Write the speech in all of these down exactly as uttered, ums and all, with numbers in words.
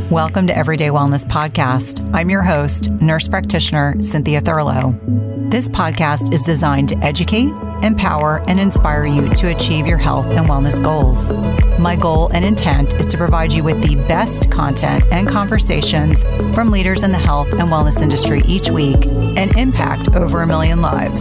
Welcome to Everyday Wellness Podcast. I'm your host, nurse practitioner Cynthia Thurlow. This podcast is designed to educate, empower, and inspire you to achieve your health and wellness goals. My goal and intent is to provide you with the best content and conversations from leaders in the health and wellness industry each week and impact over a million lives.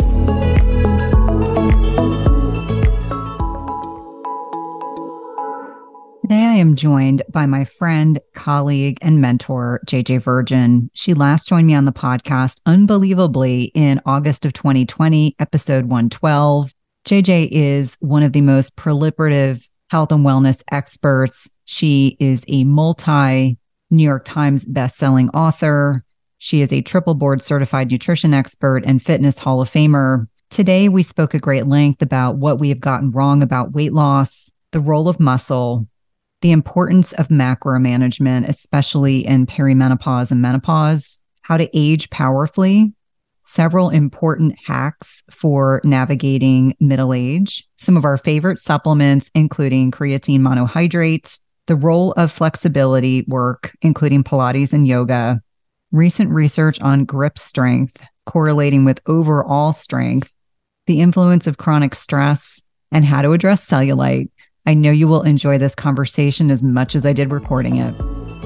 Today, I am joined by my friend, colleague, and mentor, J J Virgin. She last joined me on the podcast, unbelievably, in August of twenty twenty, episode one twelve. J J is one of the most proliferative health and wellness experts. She is a multi-New York Times bestselling author. She is a triple board certified nutrition expert and fitness Hall of Famer. Today, we spoke at great length about what we have gotten wrong about weight loss, the role of muscle, the importance of macro management, especially in perimenopause and menopause, how to age powerfully, several important hacks for navigating middle age, some of our favorite supplements, including creatine monohydrate, the role of flexibility work, including Pilates and yoga, recent research on grip strength correlating with overall strength, the influence of chronic stress, and how to address cellulite. I know you will enjoy this conversation as much as I did recording it.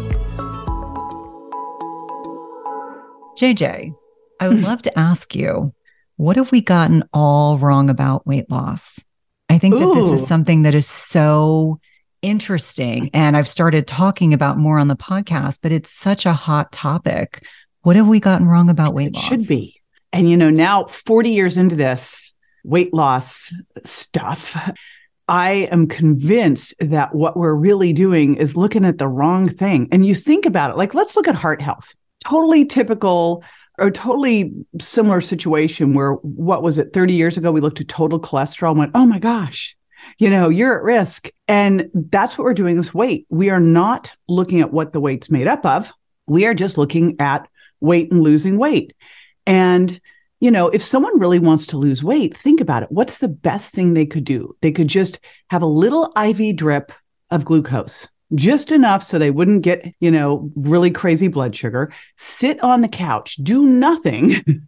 J J, I would love to ask you, what have we gotten all wrong about weight loss? I think that Ooh. this is something that is so interesting, and I've started talking about more on the podcast, but it's such a hot topic. What have we gotten wrong about weight It loss? should be. And, you know, now forty years into this weight loss stuff, I am convinced that what we're really doing is looking at the wrong thing. And you think about it, like, let's look at heart health. Totally typical or totally similar situation where, what was it, thirty years ago, we looked at total cholesterol and went, oh my gosh, you know, you're at risk. And that's what we're doing with weight. We are not looking at what the weight's made up of. We are just looking at weight and losing weight. And you know, if someone really wants to lose weight, think about it. What's the best thing they could do? They could just have a little I V drip of glucose, just enough so they wouldn't get, you know, really crazy blood sugar, sit on the couch, do nothing,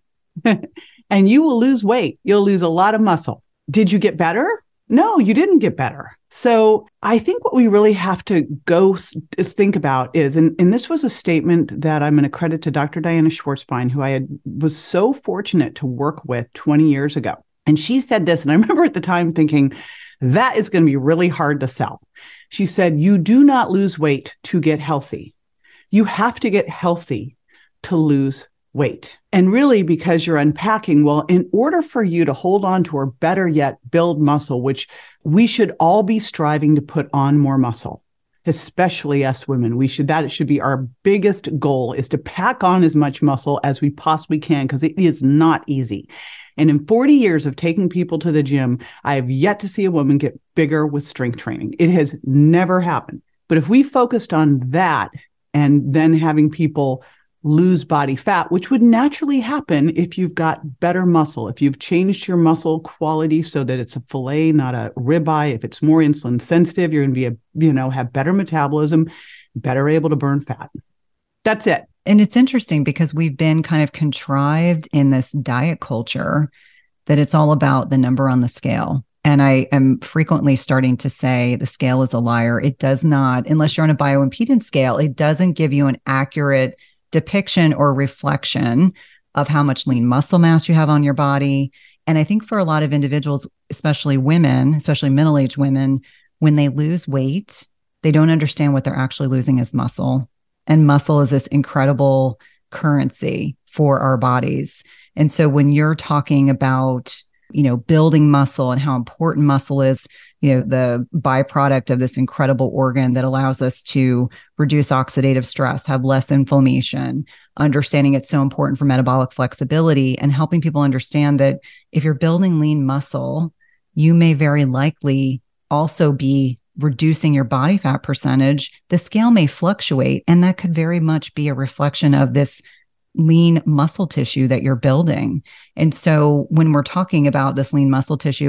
and you will lose weight. You'll lose a lot of muscle. Did you get better? No, you didn't get better. So I think what we really have to go th- think about is, and, and this was a statement that I'm going to credit to Doctor Diana Schwartzbein, who I had, was so fortunate to work with twenty years ago. And she said this, and I remember at the time thinking, that is going to be really hard to sell. She said, you do not lose weight to get healthy. You have to get healthy to lose weight. And really, because you're unpacking, well, in order for you to hold on to, or better yet, build muscle, which we should all be striving to put on more muscle, especially us women. We should, that should be our biggest goal, is to pack on as much muscle as we possibly can, because it is not easy. And in forty years of taking people to the gym, I have yet to see a woman get bigger with strength training. It has never happened. But if we focused on that and then having people lose body fat, which would naturally happen if you've got better muscle, if you've changed your muscle quality so that it's a fillet, not a ribeye, if it's more insulin sensitive, you're going to be, a, you know, have better metabolism, better able to burn fat. That's it. And it's interesting because we've been kind of contrived in this diet culture that it's all about the number on the scale. And I am frequently starting to say the scale is a liar. It does not, unless you're on a bioimpedance scale, it doesn't give you an accurate depiction or reflection of how much lean muscle mass you have on your body. And I think for a lot of individuals, especially women, especially middle-aged women, when they lose weight, they don't understand what they're actually losing as muscle. And muscle is this incredible currency for our bodies. And so when you're talking about, you know, building muscle and how important muscle is, you know, the byproduct of this incredible organ that allows us to reduce oxidative stress, have less inflammation, understanding it's so important for metabolic flexibility, and helping people understand that if you're building lean muscle, you may very likely also be reducing your body fat percentage. The scale may fluctuate, and that could very much be a reflection of this lean muscle tissue that you're building. And so when we're talking about this lean muscle tissue,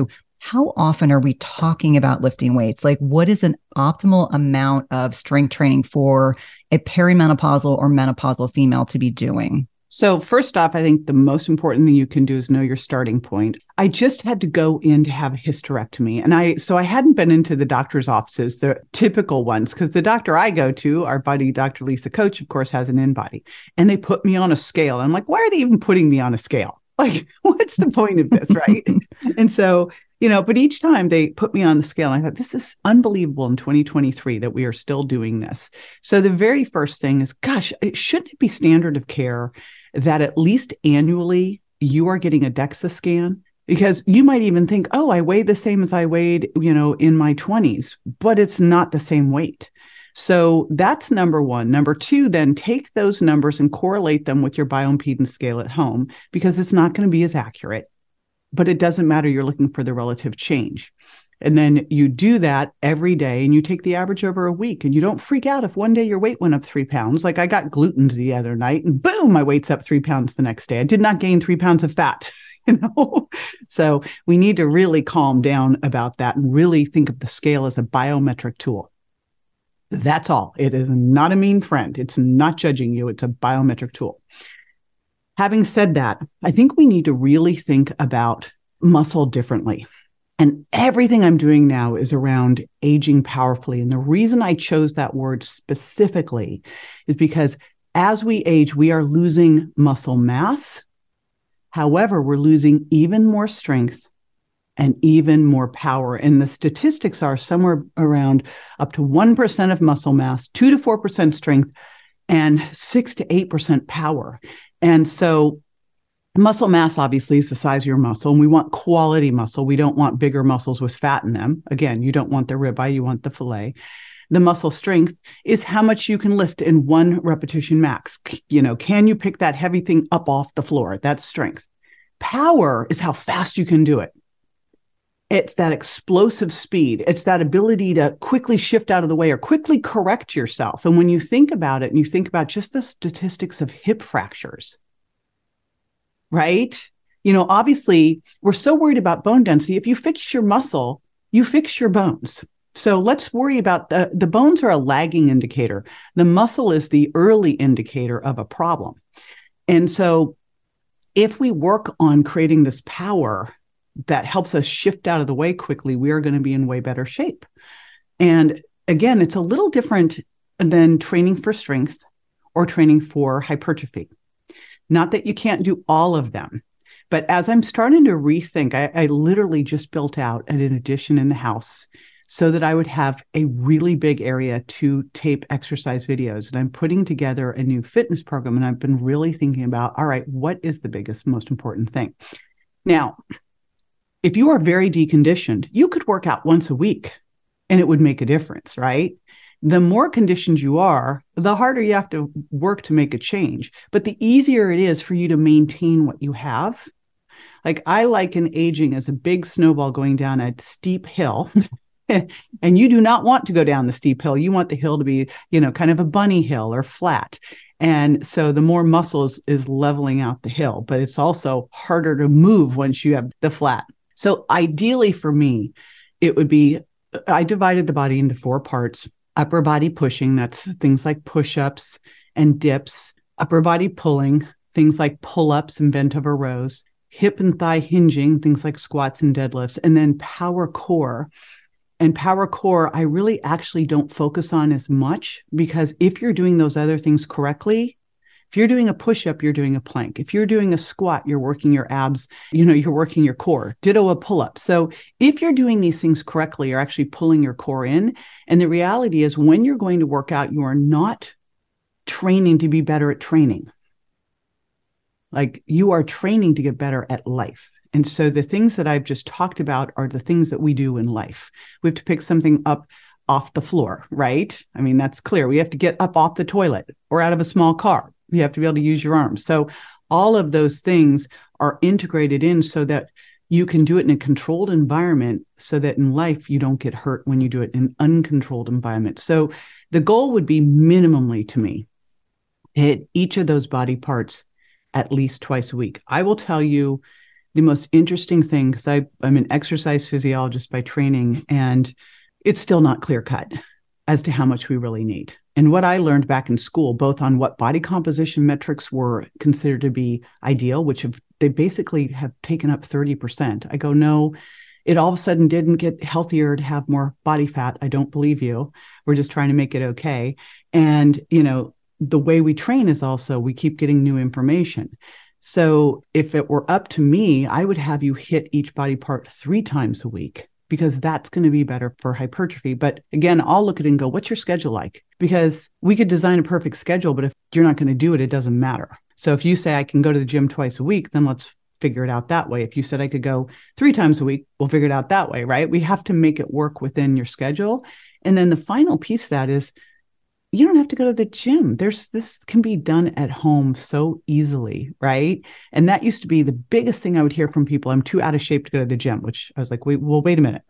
how often are we talking about lifting weights? Like, what is an optimal amount of strength training for a perimenopausal or menopausal female to be doing? So first off, I think the most important thing you can do is know your starting point. I just had to go in to have a hysterectomy. And I, so I hadn't been into the doctor's offices, the typical ones, because the doctor I go to, our buddy, Doctor Lisa Coach, of course, has an in-body. And they put me on a scale. I'm like, why are they even putting me on a scale? Like, what's the point of this, right? And so, you know, but each time they put me on the scale, I thought, this is unbelievable in twenty twenty-three that we are still doing this. So the very first thing is, gosh, it shouldn't it be standard of care that at least annually you are getting a DEXA scan? Because you might even think, oh, I weighed the same as I weighed, you know, in my twenties, but it's not the same weight. So that's number one. Number two, then take those numbers and correlate them with your bioimpedance scale at home, because it's not going to be as accurate, but it doesn't matter. You're looking for the relative change. And then you do that every day and you take the average over a week, and you don't freak out if one day your weight went up three pounds. Like I got gluten the other night and boom, my weight's up three pounds the next day. I did not gain three pounds of fat, you know? So we need to really calm down about that and really think of the scale as a biometric tool. That's all. It is not a mean friend. It's not judging you. It's a biometric tool. Having said that, I think we need to really think about muscle differently. And everything I'm doing now is around aging powerfully. And the reason I chose that word specifically is because as we age, we are losing muscle mass. However, we're losing even more strength and even more power. And the statistics are somewhere around up to one percent of muscle mass, two to four percent strength, and six to eight percent power. And so muscle mass obviously is the size of your muscle, and we want quality muscle. We don't want bigger muscles with fat in them. Again, you don't want the ribeye, you want the filet. The muscle strength is how much you can lift in one repetition max. You know, can you pick that heavy thing up off the floor? That's strength. Power is how fast you can do it. It's that explosive speed. It's that ability to quickly shift out of the way or quickly correct yourself. And when you think about it and you think about just the statistics of hip fractures, right? You know, obviously, we're so worried about bone density. If you fix your muscle, you fix your bones. So let's worry about the, the bones are a lagging indicator. The muscle is the early indicator of a problem. And so if we work on creating this power that helps us shift out of the way quickly, we are going to be in way better shape. And again, it's a little different than training for strength or training for hypertrophy. Not that you can't do all of them, but as I'm starting to rethink, I, I literally just built out an addition in the house so that I would have a really big area to tape exercise videos. And I'm putting together a new fitness program, and I've been really thinking about, all right, what is the biggest, most important thing? Now, if you are very deconditioned, you could work out once a week and it would make a difference, right? The more conditioned you are, the harder you have to work to make a change. But the easier it is for you to maintain what you have. Like I liken aging as a big snowball going down a steep hill. And you do not want to go down the steep hill. You want the hill to be, you know, kind of a bunny hill or flat. And so the more muscles is leveling out the hill, but it's also harder to move once you have the flat. So ideally for me, it would be, I divided the body into four parts. Upper body pushing, that's things like push-ups and dips. Upper body pulling, things like pull-ups and bent over rows. Hip and thigh hinging, things like squats and deadlifts. And then power core. And power core, I really actually don't focus on as much, because if you're doing those other things correctly, if you're doing a push-up, you're doing a plank. If you're doing a squat, you're working your abs, you know, you're working your core. Ditto a pull-up. So if you're doing these things correctly, you're actually pulling your core in. And the reality is when you're going to work out, you are not training to be better at training. Like you are training to get better at life. And so the things that I've just talked about are the things that we do in life. We have to pick something up off the floor, right? I mean, that's clear. We have to get up off the toilet or out of a small car. You have to be able to use your arms. So all of those things are integrated in so that you can do it in a controlled environment, so that in life you don't get hurt when you do it in an uncontrolled environment. So the goal would be minimally, to me, hit each of those body parts at least twice a week. I will tell you, the most interesting thing, because I'm an exercise physiologist by training, and it's still not clear cut as to how much we really need. And what I learned back in school, both on what body composition metrics were considered to be ideal, which have, they basically have taken up thirty percent. I go, no, it all of a sudden didn't get healthier to have more body fat. I don't believe you. We're just trying to make it okay. And, you know, the way we train is also, we keep getting new information. So if it were up to me, I would have you hit each body part three times a week, because that's going to be better for hypertrophy. But again, I'll look at it and go, what's your schedule like? Because we could design a perfect schedule, but if you're not going to do it, it doesn't matter. So if you say I can go to the gym twice a week, then let's figure it out that way. If you said I could go three times a week, we'll figure it out that way, right? We have to make it work within your schedule. And then the final piece of that is, you don't have to go to the gym. There's this can be done at home so easily, right? And that used to be the biggest thing I would hear from people. I'm too out of shape to go to the gym, which I was like, wait, well, wait a minute.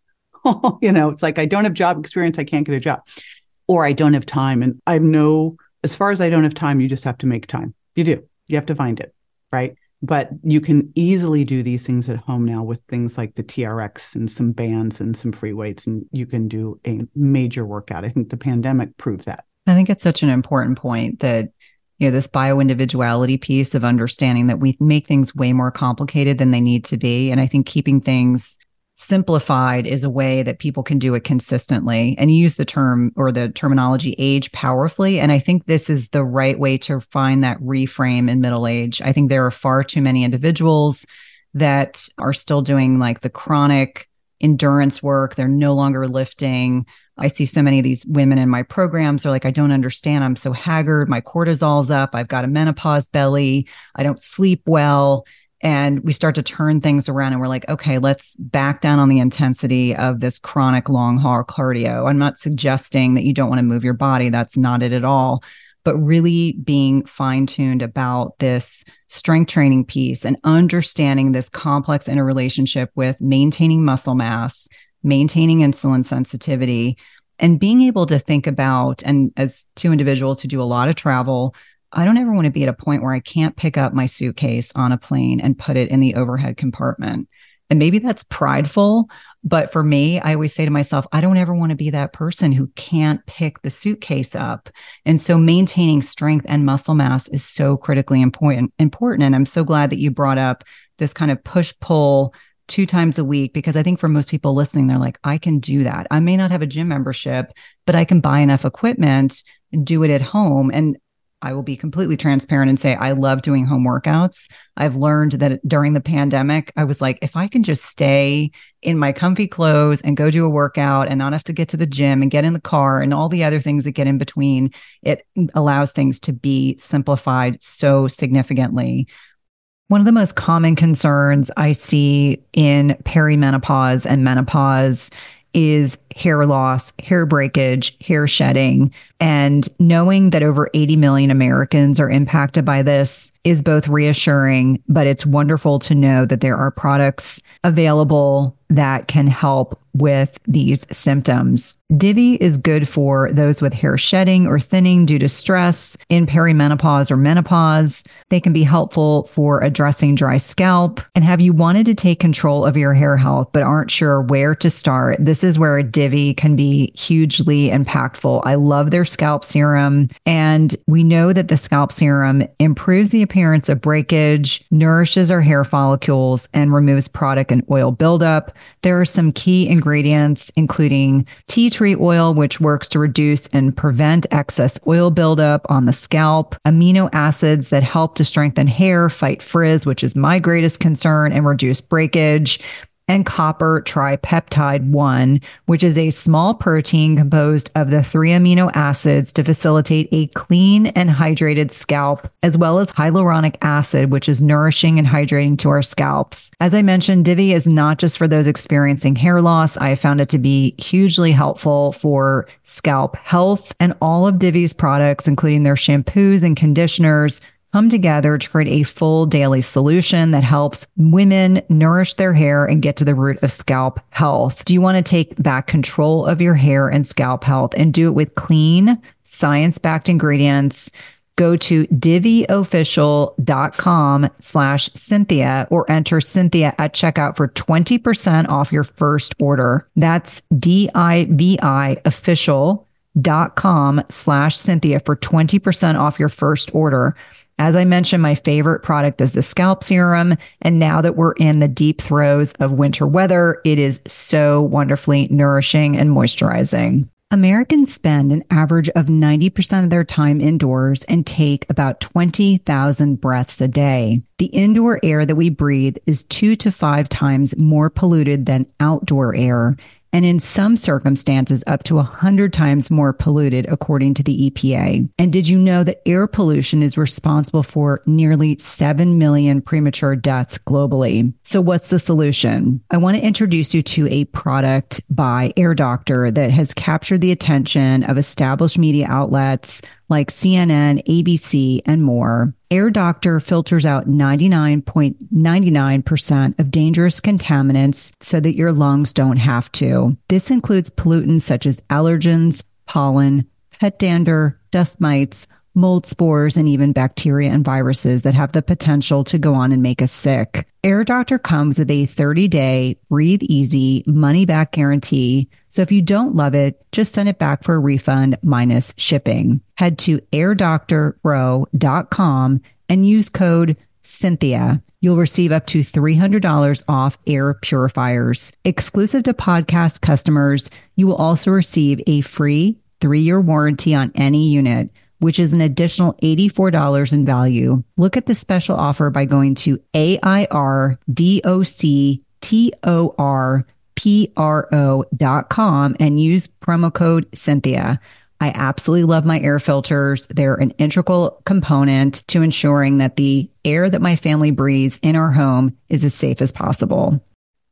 You know, it's like, I don't have job experience. I can't get a job, or I don't have time. And I know, as far as I don't have time, you just have to make time. You do. You have to find it, right? But you can easily do these things at home now with things like the T R X and some bands and some free weights, and you can do a major workout. I think the pandemic proved that. I think it's such an important point that, you know, this bioindividuality piece of understanding that we make things way more complicated than they need to be. And I think keeping things simplified is a way that people can do it consistently and use the term or the terminology age powerfully. And I think this is the right way to find that reframe in middle age. I think there are far too many individuals that are still doing like the chronic endurance work. They're no longer lifting. I see so many of these women in my programs. They're like, I don't understand. I'm so haggard. My cortisol's up. I've got a menopause belly. I don't sleep well. And we start to turn things around and we're like, okay, let's back down on the intensity of this chronic long haul cardio. I'm not suggesting that you don't want to move your body. That's not it at all. But really being fine-tuned about this strength training piece and understanding this complex interrelationship with maintaining muscle mass, maintaining insulin sensitivity, and being able to think about, and as two individuals who do a lot of travel, I don't ever want to be at a point where I can't pick up my suitcase on a plane and put it in the overhead compartment. And maybe that's prideful, but for me, I always say to myself, I don't ever want to be that person who can't pick the suitcase up. And so maintaining strength and muscle mass is so critically important. important. And I'm so glad that you brought up this kind of push-pull two times a week, because I think for most people listening, they're like, I can do that. I may not have a gym membership, but I can buy enough equipment and do it at home. And I will be completely transparent and say, I love doing home workouts. I've learned that during the pandemic, I was like, if I can just stay in my comfy clothes and go do a workout and not have to get to the gym and get in the car and all the other things that get in between, it allows things to be simplified so significantly. One of the most common concerns I see in perimenopause and menopause is hair loss, hair breakage, hair shedding. And knowing that over eighty million Americans are impacted by this is both reassuring, but it's wonderful to know that there are products available that can help with these symptoms. Divi is good for those with hair shedding or thinning due to stress in perimenopause or menopause. They can be helpful for addressing dry scalp. And have you wanted to take control of your hair health but aren't sure where to start? This is where Divi can be hugely impactful. I love their scalp serum, and we know that the scalp serum improves the appearance of breakage, nourishes our hair follicles, and removes product and oil buildup. There are some key ingredients, including tea tree oil, which works to reduce and prevent excess oil buildup on the scalp, amino acids that help to strengthen hair, fight frizz, which is my greatest concern, and reduce breakage, and copper tripeptide one, which is a small protein composed of the three amino acids to facilitate a clean and hydrated scalp, as well as hyaluronic acid, which is nourishing and hydrating to our scalps. As I mentioned, Divi is not just for those experiencing hair loss. I have found it to be hugely helpful for scalp health, and all of Divi's products, including their shampoos and conditioners, come together to create a full daily solution that helps women nourish their hair and get to the root of scalp health. Do you want to take back control of your hair and scalp health and do it with clean, science-backed ingredients? Go to diviofficial.com slash Cynthia or enter Cynthia at checkout for twenty percent off your first order. That's D-I-V-I official.com slash Cynthia for twenty percent off your first order. As I mentioned, my favorite product is the scalp serum. And now that we're in the deep throes of winter weather, it is so wonderfully nourishing and moisturizing. Americans spend an average of ninety percent of their time indoors and take about twenty thousand breaths a day. The indoor air that we breathe is two to five times more polluted than outdoor air, and in some circumstances up to one hundred times more polluted, according to the E P A. And did you know that air pollution is responsible for nearly seven million premature deaths globally? So what's the solution? I want to introduce you to a product by Air Doctor that has captured the attention of established media outlets like C N N, A B C, and more. Air Doctor filters out ninety-nine point nine nine percent of dangerous contaminants so that your lungs don't have to. This includes pollutants such as allergens, pollen, pet dander, dust mites, mold spores, and even bacteria and viruses that have the potential to go on and make us sick. Air Doctor comes with a thirty-day breathe easy money-back guarantee. So if you don't love it, just send it back for a refund minus shipping. Head to air doctor pro dot com and use code Cynthia. You'll receive up to three hundred dollars off air purifiers. Exclusive to podcast customers, you will also receive a free three-year warranty on any unit, which is an additional eighty-four dollars in value. Look at the special offer by going to A I R D O C T O R P R O dot com and use promo code Cynthia. I absolutely love my air filters. They're an integral component to ensuring that the air that my family breathes in our home is as safe as possible.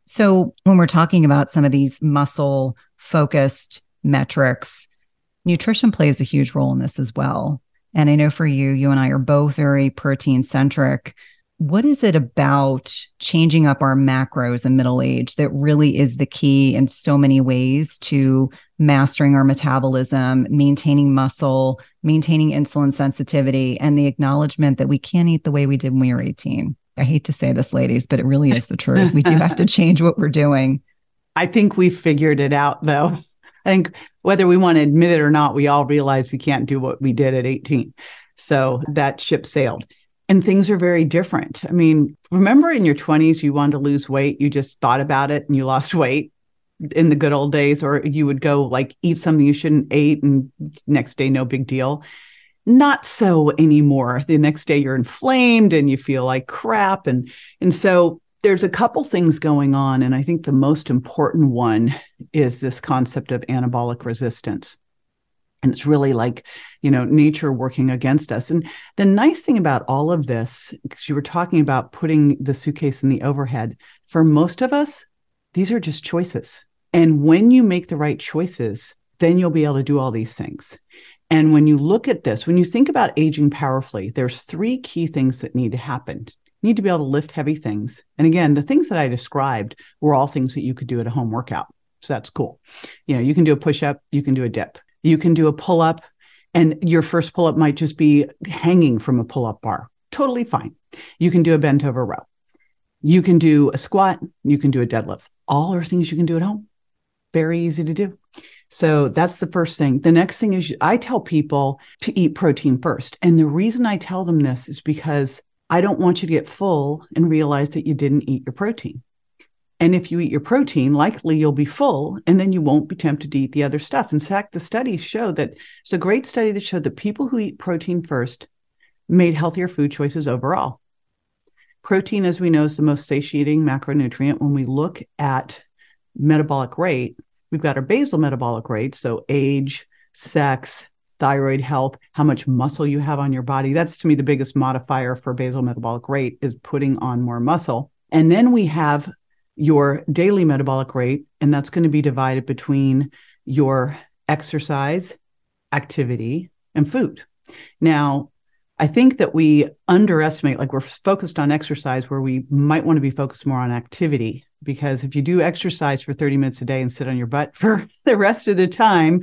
So when we're talking about some of these muscle-focused metrics, nutrition plays a huge role in this as well. And I know for you, you and I are both very protein-centric. What is it about changing up our macros in middle age that really is the key in so many ways to mastering our metabolism, maintaining muscle, maintaining insulin sensitivity, and the acknowledgement that we can't eat the way we did when we were eighteen? I hate to say this, ladies, but it really is the truth. We do have to change what we're doing. I think we figured it out, though. I think whether we want to admit it or not, we all realize we can't do what we did at eighteen. So that ship sailed. And things are very different. I mean, remember in your twenties, you wanted to lose weight. You just thought about it and you lost weight in the good old days, or you would go like eat something you shouldn't eat and next day, no big deal. Not so anymore. The next day you're inflamed and you feel like crap. And, and so there's a couple things going on. And I think the most important one is this concept of anabolic resistance. And it's really like, you know, nature working against us. And the nice thing about all of this, because you were talking about putting the suitcase in the overhead, for most of us, these are just choices. And when you make the right choices, then you'll be able to do all these things. And when you look at this, when you think about aging powerfully, there's three key things that need to happen. You need to be able to lift heavy things. And again, the things that I described were all things that you could do at a home workout. So that's cool. You know, you can do a push-up, you can do a dip. You can do a pull-up, and your first pull-up might just be hanging from a pull-up bar. Totally fine. You can do a bent over row. You can do a squat. You can do a deadlift. All are things you can do at home. Very easy to do. So that's the first thing. The next thing is I tell people to eat protein first. And the reason I tell them this is because I don't want you to get full and realize that you didn't eat your protein. And if you eat your protein, likely you'll be full, and then you won't be tempted to eat the other stuff. In fact, the studies show that it's a great study that showed that people who eat protein first made healthier food choices overall. Protein, as we know, is the most satiating macronutrient. When we look at metabolic rate, we've got our basal metabolic rate, so age, sex, thyroid health, how much muscle you have on your body. That's, to me, the biggest modifier for basal metabolic rate is putting on more muscle. And then we have your daily metabolic rate, and that's going to be divided between your exercise, activity, and food. Now, I think that we underestimate, like we're focused on exercise where we might want to be focused more on activity, because if you do exercise for thirty minutes a day and sit on your butt for the rest of the time,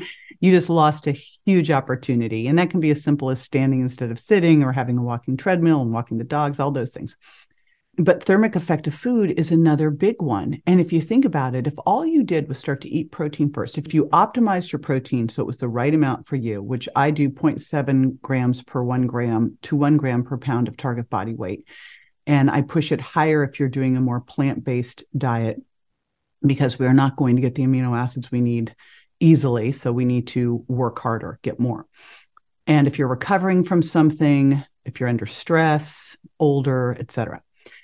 you just lost a huge opportunity. And that can be as simple as standing instead of sitting, or having a walking treadmill and walking the dogs, all those things. But thermic effect of food is another big one. And if you think about it, if all you did was start to eat protein first, if you optimized your protein so it was the right amount for you, which I do zero point seven grams per one gram to one gram per pound of target body weight. And I push it higher if you're doing a more plant-based diet, because we're not going to get the amino acids we need easily. So we need to work harder, get more. And if you're recovering from something, if you're under stress, older, et cetera.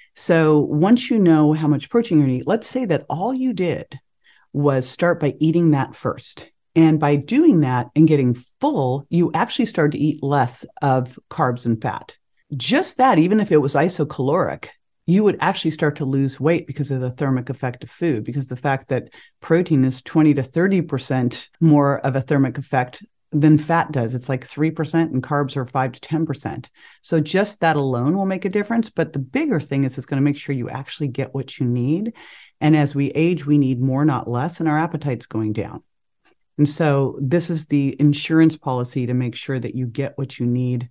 So once you know how much protein you're going to eat, let's say that all you did was start by eating that first. And by doing that and getting full, you actually start to eat less of carbs and fat. Just that, even if it was isocaloric, you would actually start to lose weight because of the thermic effect of food, because the fact that protein is twenty to thirty percent more of a thermic effect than fat does. It's like three percent, and carbs are five to ten percent. So just that alone will make a difference. But the bigger thing is it's going to make sure you actually get what you need. And as we age, we need more, not less, and our appetite's going down. And so this is the insurance policy to make sure that you get what you need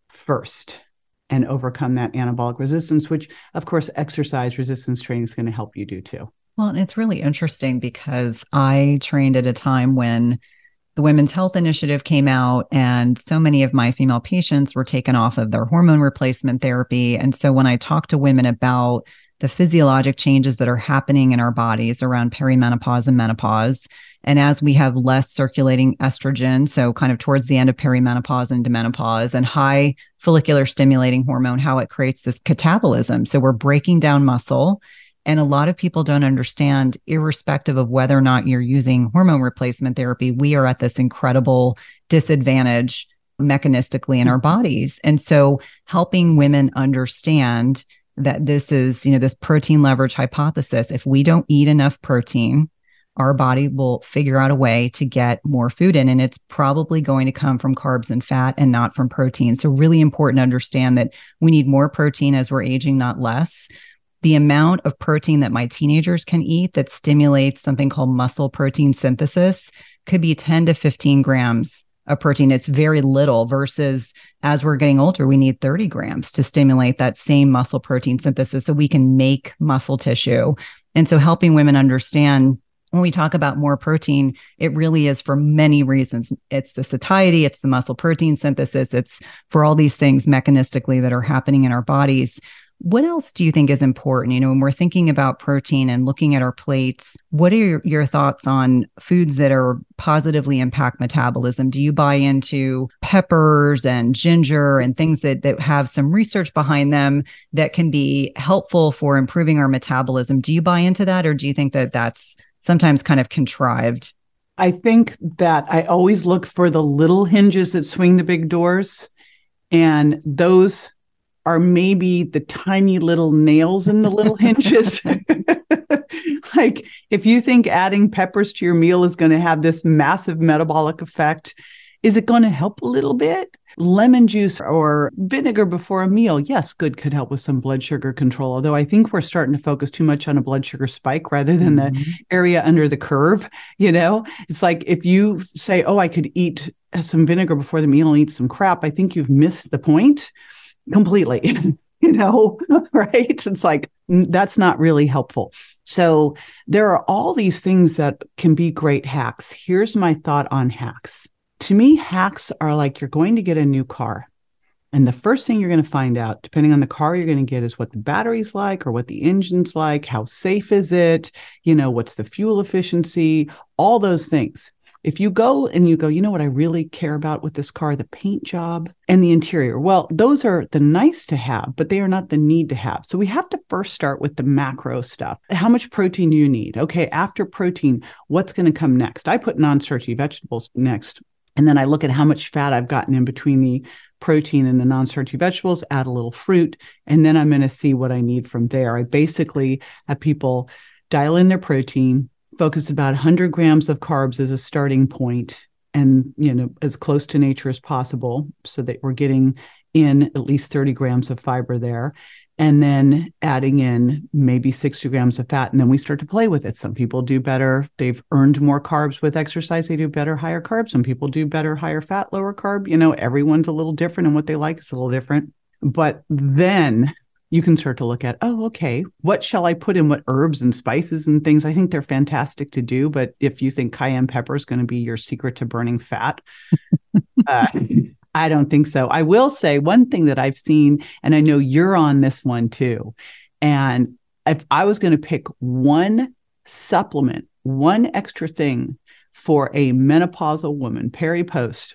first and overcome that anabolic resistance, which of course, exercise resistance training is going to help you do too. Well, and it's really interesting because I trained at a time when the Women's Health Initiative came out, and so many of my female patients were taken off of their hormone replacement therapy. And so when I talk to women about the physiologic changes that are happening in our bodies around perimenopause and menopause, and as we have less circulating estrogen, so kind of towards the end of perimenopause and into menopause, and high follicular stimulating hormone, how it creates this catabolism. So we're breaking down muscle. And a lot of people don't understand, irrespective of whether or not you're using hormone replacement therapy, we are at this incredible disadvantage mechanistically in our bodies. And so helping women understand that this is, you know, this protein leverage hypothesis. If we don't eat enough protein, our body will figure out a way to get more food in, and it's probably going to come from carbs and fat and not from protein. So really important to understand that we need more protein as we're aging, not less. The amount of protein that my teenagers can eat that stimulates something called muscle protein synthesis could be ten to fifteen grams of protein. It's very little, versus as we're getting older, we need thirty grams to stimulate that same muscle protein synthesis so we can make muscle tissue. And so helping women understand, when we talk about more protein, it really is for many reasons. It's the satiety, it's the muscle protein synthesis, it's for all these things mechanistically that are happening in our bodies. What else do you think is important? You know, when we're thinking about protein and looking at our plates, what are your, your thoughts on foods that are positively impact metabolism? Do you buy into peppers and ginger and things that, that have some research behind them that can be helpful for improving our metabolism? Do you buy into that, or do you think that that's sometimes kind of contrived? I think that I always look for the little hinges that swing the big doors, and those are maybe the tiny little nails in the little hinges. Like if you think adding peppers to your meal is going to have this massive metabolic effect, is it going to help a little bit? Lemon juice or vinegar before a meal, yes, good, could help with some blood sugar control. Although I think we're starting to focus too much on a blood sugar spike rather than mm-hmm. the area under the curve. You know, it's like if you say, oh, I could eat some vinegar before the meal and eat some crap, I think you've missed the point completely, you know, right? It's like, that's not really helpful. So there are all these things that can be great hacks. Here's my thought on hacks. To me, hacks are like you're going to get a new car. And the first thing you're going to find out, depending on the car you're going to get, is what the battery's like or what the engine's like, how safe is it, you know, what's the fuel efficiency, all those things. If you go and you go, you know what I really care about with this car, the paint job and the interior. Well, those are the nice to have, but they are not the need to have. So we have to first start with the macro stuff. How much protein do you need? Okay, after protein, what's going to come next? I put non-starchy vegetables next. And then I look at how much fat I've gotten in between the protein and the non-starchy vegetables, add a little fruit, and then I'm going to see what I need from there. I basically have people dial in their protein, focus about one hundred grams of carbs as a starting point, and, you know, as close to nature as possible so that we're getting in at least thirty grams of fiber there. and then adding in maybe sixty grams of fat. And then we start to play with it. Some people do better. They've earned more carbs with exercise. They do better, higher carbs. Some people do better, higher fat, lower carb. You know, everyone's a little different, and what they like is a little different. But then you can start to look at, oh, okay, what shall I put in? What herbs and spices and things? I think they're fantastic to do. But if you think cayenne pepper is going to be your secret to burning fat, uh, I don't think so. I will say one thing that I've seen, and I know you're on this one too. And if I was going to pick one supplement, one extra thing for a menopausal woman, peri-post,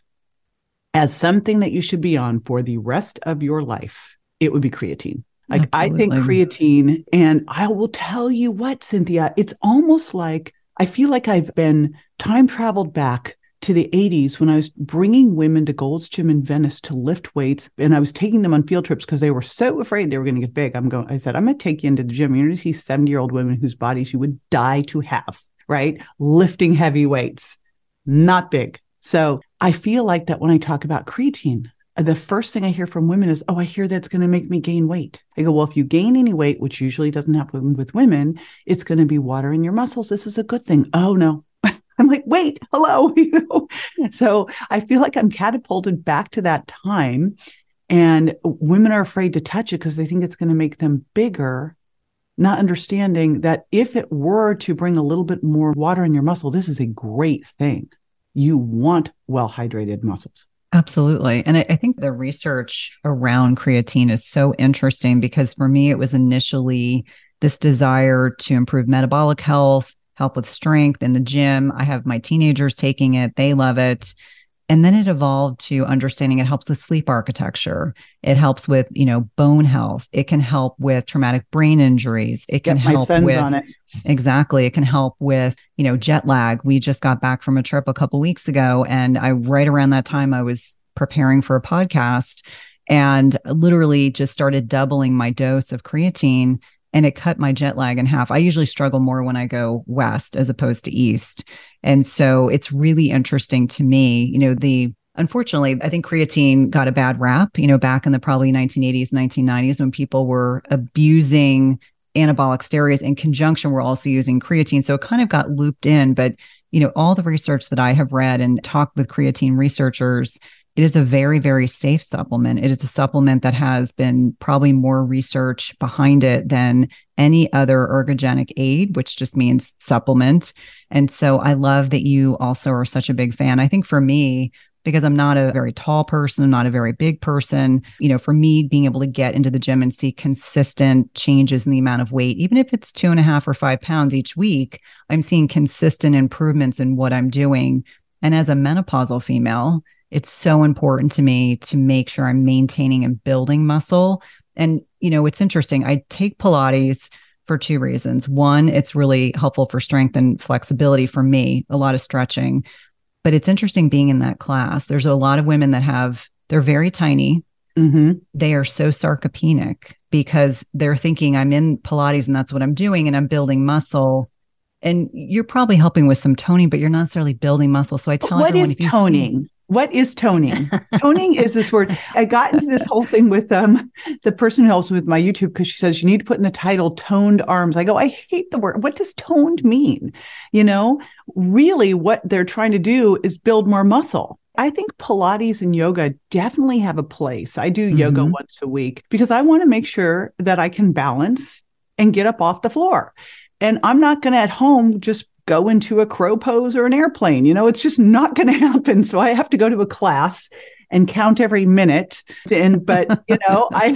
as something that you should be on for the rest of your life, it would be creatine. Like, absolutely. I think creatine, and I will tell you what, Cynthia, it's almost like I feel like I've been time traveled back to the eighties when I was bringing women to Gold's Gym in Venice to lift weights. And I was taking them on field trips because they were so afraid they were going to get big. I'm going, I said, I'm going to take you into the gym. You're going to see seventy year old women whose bodies you would die to have, right? Lifting heavy weights, not big. So I feel like that when I talk about creatine, the first thing I hear from women is, oh, I hear that's going to make me gain weight. I go, well, if you gain any weight, which usually doesn't happen with women, it's going to be water in your muscles. This is a good thing. Oh, no. I'm like, wait, hello. You know? So I feel like I'm catapulted back to that time, and women are afraid to touch it because they think it's going to make them bigger, not understanding that if it were to bring a little bit more water in your muscle, this is a great thing. You want well-hydrated muscles. Absolutely. And I, I think the research around creatine is so interesting because for me, it was initially this desire to improve metabolic health, help with strength in the gym. I have my teenagers taking it. They love it. And then it evolved to understanding it helps with sleep architecture. It helps with, you know, bone health. It can help with traumatic brain injuries. It can Get help my son's with on it. Exactly. It can help with, you know, jet lag. We just got back from a trip a couple weeks ago, and I right around that time I was preparing for a podcast and literally just started doubling my dose of creatine. And it cut my jet lag in half. I usually struggle more when I go west as opposed to east. And so it's really interesting to me, you know, the, unfortunately, I think creatine got a bad rap, you know, back in the probably nineteen eighties, nineteen nineties, when people were abusing anabolic steroids in conjunction, we're also using creatine. So it kind of got looped in, but, you know, all the research that I have read and talked with creatine researchers, it is a very, very safe supplement. It is a supplement that has been probably more research behind it than any other ergogenic aid, which just means supplement. And so I love that you also are such a big fan. I think for me, because I'm not a very tall person, I'm not a very big person, you know, for me, being able to get into the gym and see consistent changes in the amount of weight, even if it's two and a half or five pounds each week, I'm seeing consistent improvements in what I'm doing. And as a menopausal female, it's so important to me to make sure I'm maintaining and building muscle. And, you know, it's interesting. I take Pilates for two reasons. One, it's really helpful for strength and flexibility for me, a lot of stretching. But it's interesting being in that class. There's a lot of women that have, they're very tiny. Mm-hmm. They are so sarcopenic because they're thinking I'm in Pilates and that's what I'm doing and I'm building muscle. And you're probably helping with some toning, but you're not necessarily building muscle. So I tell what everyone, is if you toning? See, What is toning? Toning is this word. I got into this whole thing with um, the person who helps with my YouTube because she says you need to put in the title toned arms. I go, I hate the word. What does toned mean? You know, really what they're trying to do is build more muscle. I think Pilates and yoga definitely have a place. I do mm-hmm. yoga once a week because I want to make sure that I can balance and get up off the floor. And I'm not going to at home just go into a crow pose or an airplane. You know, it's just not going to happen. So I have to go to a class and count every minute. And, but, you know, I,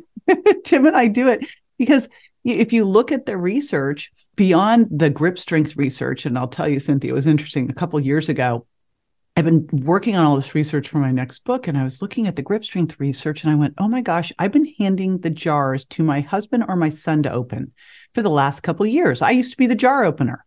Tim and I do it because if you look at the research beyond the grip strength research, and I'll tell you, Cynthia, it was interesting. A couple of years ago, I've been working on all this research for my next book, and I was looking at the grip strength research, and I went, oh my gosh, I've been handing the jars to my husband or my son to open for the last couple of years. I used to be the jar opener.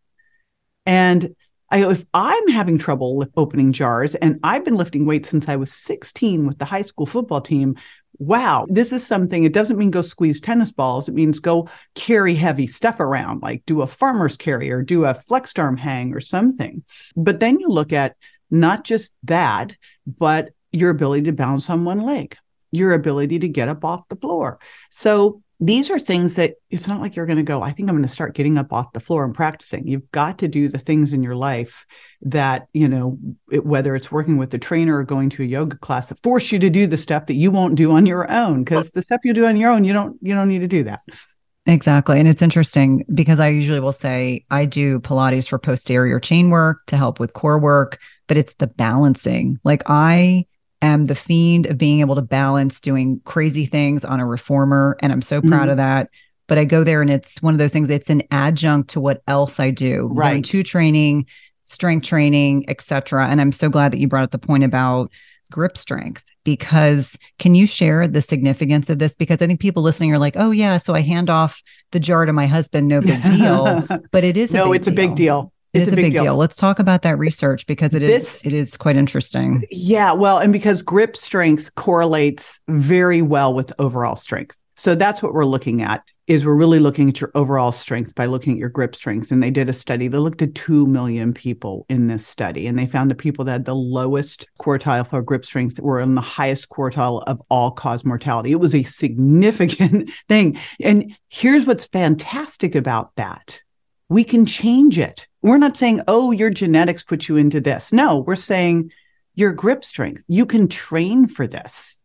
And I go, if I'm having trouble with opening jars, and I've been lifting weights since I was sixteen with the high school football team, wow, this is something. It doesn't mean go squeeze tennis balls. It means go carry heavy stuff around, like do a farmer's carry or do a flexed arm hang or something. But then you look at not just that, but your ability to balance on one leg, your ability to get up off the floor. So these are things that it's not like you're going to go, I think I'm going to start getting up off the floor and practicing. You've got to do the things in your life that, you know, it, whether it's working with the trainer or going to a yoga class that force you to do the stuff that you won't do on your own, because the stuff you do on your own, you don't, you don't need to do that. Exactly. And it's interesting because I usually will say I do Pilates for posterior chain work to help with core work, but it's the balancing. Like I am the fiend of being able to balance doing crazy things on a reformer. And I'm so proud mm-hmm. of that. But I go there and it's one of those things, it's an adjunct to what else I do. Right. Zone two training, strength training, et cetera. And I'm so glad that you brought up the point about grip strength, because can you share the significance of this? Because I think people listening are like, oh yeah, so I hand off the jar to my husband, no big deal. But it is a no, big it's deal. a big deal. It it's is a big, big deal. deal. Let's talk about that research because it this, is it is quite interesting. Yeah, well, and because grip strength correlates very well with overall strength. So that's what we're looking at, is we're really looking at your overall strength by looking at your grip strength. And they did a study. They looked at two million people in this study, and they found the people that had the lowest quartile for grip strength were in the highest quartile of all-cause mortality. It was a significant thing. And here's what's fantastic about that. We can change it. We're not saying, oh, your genetics put you into this. No, we're saying your grip strength. You can train for this.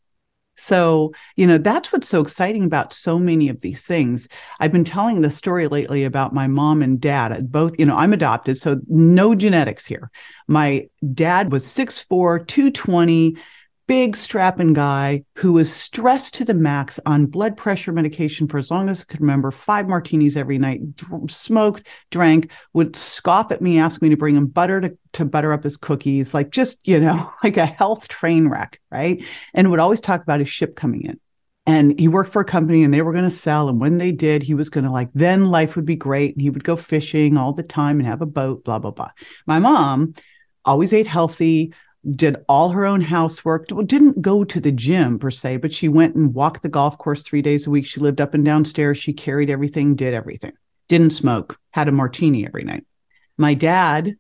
So, you know, that's what's so exciting about so many of these things. I've been telling the story lately about my mom and dad. Both, you know, I'm adopted, so no genetics here. My dad was six foot four, two twenty, big strapping guy who was stressed to the max on blood pressure medication for as long as I could remember, five martinis every night, dr- smoked, drank, would scoff at me, ask me to bring him butter to, to butter up his cookies, like just, you know, like a health train wreck, right? And would always talk about his ship coming in. And he worked for a company and they were going to sell. And when they did, he was going to like, then life would be great. And he would go fishing all the time and have a boat, blah, blah, blah. My mom always ate healthy, did all her own housework, didn't go to the gym per se, but she went and walked the golf course three days a week. She lived up and downstairs. She carried everything, did everything, didn't smoke, had a martini every night. My dad's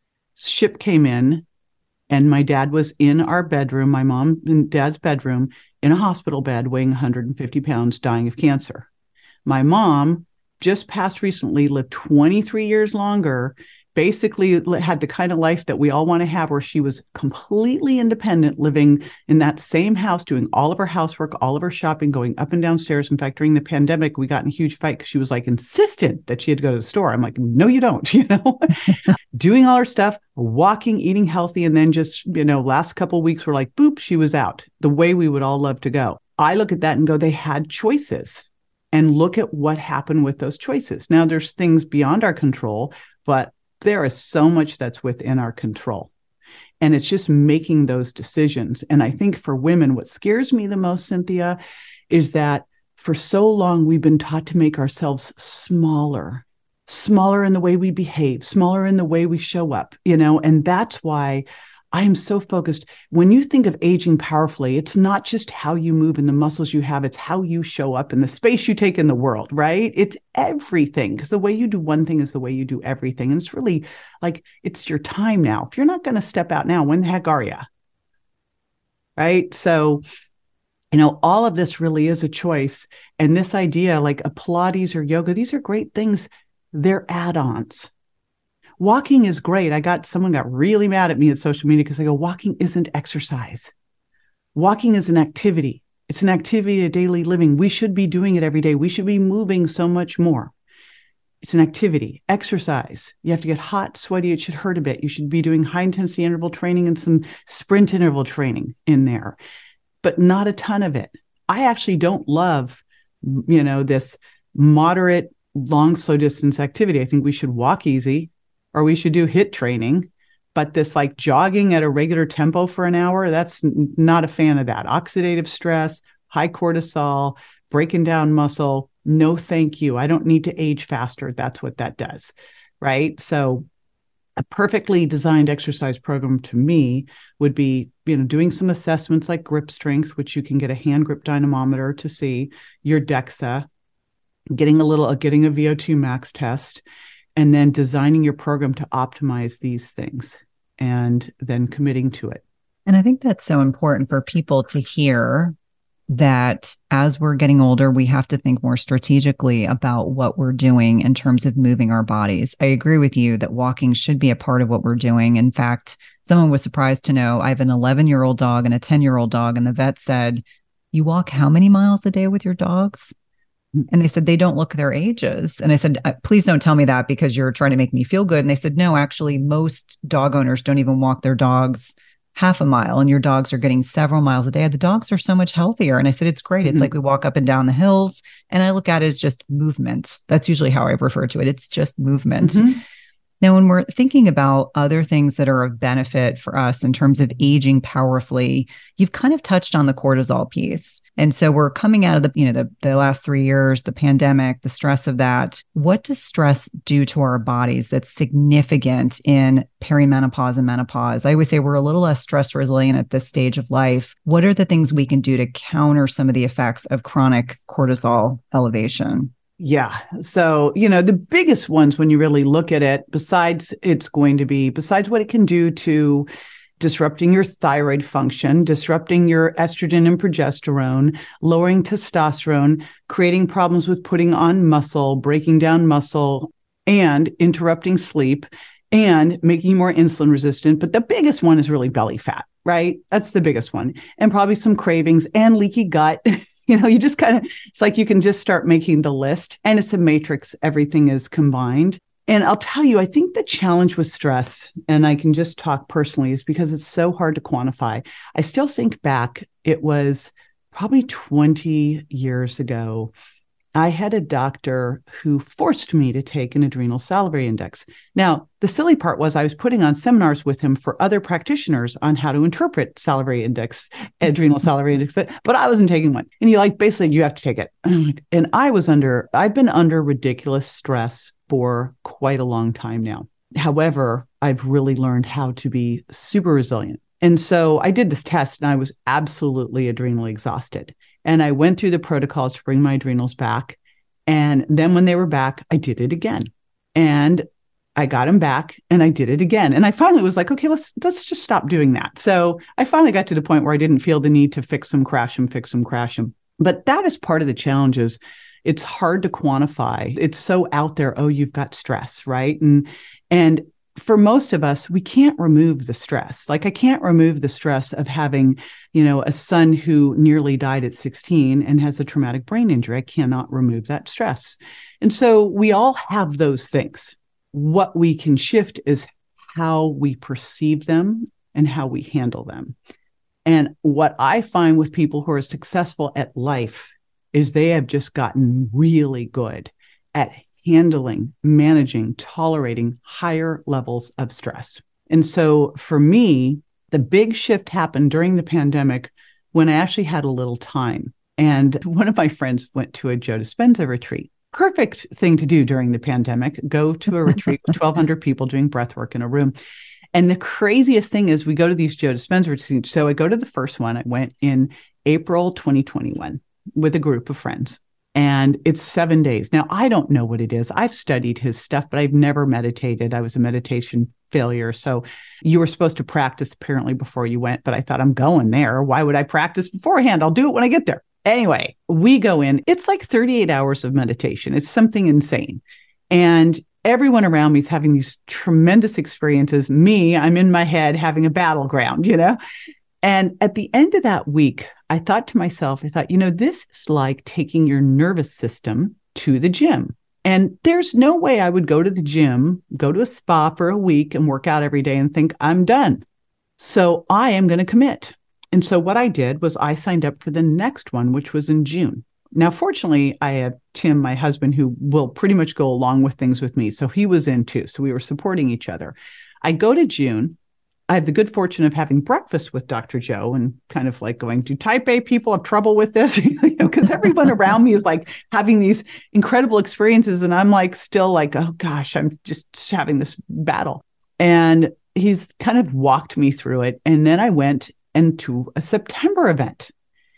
ship came in and my dad was in our bedroom, my mom and dad's bedroom, in a hospital bed, weighing one hundred fifty pounds, dying of cancer. My mom just passed recently, lived twenty-three years longer, basically had the kind of life that we all want to have, where she was completely independent, living in that same house, doing all of her housework, all of her shopping, going up and downstairs. In fact, during the pandemic, we got in a huge fight because she was like insistent that she had to go to the store. I'm like, no, you don't, you know, doing all her stuff, walking, eating healthy. And then just, you know, last couple of weeks, we're like, boop, she was out the way we would all love to go. I look at that and go, they had choices, and look at what happened with those choices. Now there's things beyond our control, but there is so much that's within our control. And it's just making those decisions. And I think for women, what scares me the most, Cynthia, is that for so long, we've been taught to make ourselves smaller, smaller in the way we behave, smaller in the way we show up, you know, and that's why I am so focused. When you think of aging powerfully, it's not just how you move and the muscles you have, it's how you show up in the space you take in the world, right? It's everything, because the way you do one thing is the way you do everything. And it's really like, it's your time now. If you're not going to step out now, when the heck are you? Right? So, you know, all of this really is a choice. And this idea, like a Pilates or yoga, these are great things. They're add-ons. Walking is great. I got someone got really mad at me at social media because I go, walking isn't exercise. Walking is an activity. It's an activity of daily living. We should be doing it every day. We should be moving so much more. It's an activity. Exercise. You have to get hot, sweaty. It should hurt a bit. You should be doing high intensity interval training and some sprint interval training in there, but not a ton of it. I actually don't love, you know, this moderate, long, slow distance activity. I think we should walk easy, or we should do HIIT training, but this like jogging at a regular tempo for an hour, that's n- not a fan of that. Oxidative stress, high cortisol, breaking down muscle. No, thank you. I don't need to age faster. That's what that does, right? So a perfectly designed exercise program to me would be, you know, doing some assessments like grip strength, which you can get a hand grip dynamometer to see your DEXA, getting a little, getting a V O two max test, and then designing your program to optimize these things and then committing to it. And I think that's so important for people to hear, that as we're getting older, we have to think more strategically about what we're doing in terms of moving our bodies. I agree with you that walking should be a part of what we're doing. In fact, someone was surprised to know I have an eleven-year-old dog and a ten-year-old dog, and the vet said, "You walk how many miles a day with your dogs?" And they said, "They don't look their ages." And I said, "Please don't tell me that because you're trying to make me feel good." And they said, "No, actually, most dog owners don't even walk their dogs half a mile, and your dogs are getting several miles a day. The dogs are so much healthier." And I said, "It's great. It's mm-hmm. like we walk up and down the hills." And I look at it as just movement. That's usually how I refer to it. It's just movement. Mm-hmm. Now, when we're thinking about other things that are of benefit for us in terms of aging powerfully, you've kind of touched on the cortisol piece. And so we're coming out of the, you know, the, the last three years, the pandemic, the stress of that. What does stress do to our bodies that's significant in perimenopause and menopause? I always say we're a little less stress resilient at this stage of life. What are the things we can do to counter some of the effects of chronic cortisol elevation? Yeah. So, you know, the biggest ones when you really look at it, besides it's going to be, besides what it can do to disrupting your thyroid function, disrupting your estrogen and progesterone, lowering testosterone, creating problems with putting on muscle, breaking down muscle, and interrupting sleep, and making you more insulin resistant. But the biggest one is really belly fat, right? That's the biggest one. And probably some cravings and leaky gut. You know, you just kind of, it's like you can just start making the list, and it's a matrix. Everything is combined. And I'll tell you, I think the challenge with stress, and I can just talk personally, is because it's so hard to quantify. I still think back, it was probably twenty years ago. I had a doctor who forced me to take an adrenal salivary index. Now, the silly part was I was putting on seminars with him for other practitioners on how to interpret salivary index, adrenal salivary index, but I wasn't taking one. And he like, basically, you have to take it. And I was under, I've been under ridiculous stress for quite a long time now. However, I've really learned how to be super resilient. And so I did this test and I was absolutely adrenally exhausted. And I went through the protocols to bring my adrenals back. And then when they were back, I did it again. And I got them back and I did it again. And I finally was like, okay, let's let's just stop doing that. So I finally got to the point where I didn't feel the need to fix them, crash them, fix them, crash them. But that is part of the challenges. It's hard to quantify. It's so out there. Oh, you've got stress, right? And and for most of us, we can't remove the stress. Like I can't remove the stress of having, you know, a son who nearly died at sixteen and has a traumatic brain injury. I cannot remove that stress. And so we all have those things. What we can shift is how we perceive them and how we handle them. And what I find with people who are successful at life is they have just gotten really good at handling, managing, tolerating higher levels of stress. And so for me, the big shift happened during the pandemic when I actually had a little time. And one of my friends went to a Joe Dispenza retreat. Perfect thing to do during the pandemic, go to a retreat with twelve hundred people doing breath work in a room. And the craziest thing is we go to these Joe Dispenza retreats. So I go to the first one. I went in April twenty twenty-one with a group of friends. And it's seven days. Now, I don't know what it is. I've studied his stuff, but I've never meditated. I was a meditation failure. So you were supposed to practice apparently before you went, but I thought I'm going there. Why would I practice beforehand? I'll do it when I get there. Anyway, we go in. It's like thirty-eight hours of meditation. It's something insane. And everyone around me is having these tremendous experiences. Me, I'm in my head having a battleground, you know? And at the end of that week, I thought to myself, I thought, you know, this is like taking your nervous system to the gym. And there's no way I would go to the gym, go to a spa for a week and work out every day and think I'm done. So I am going to commit. And so what I did was I signed up for the next one, which was in June. Now, fortunately, I have Tim, my husband, who will pretty much go along with things with me. So he was in too. So we were supporting each other. I go to June. I have the good fortune of having breakfast with Doctor Joe and kind of like going, do type A people have trouble with this? You know, because everyone around me is like having these incredible experiences. And I'm like, still like, oh gosh, I'm just having this battle. And he's kind of walked me through it. And then I went into a September event.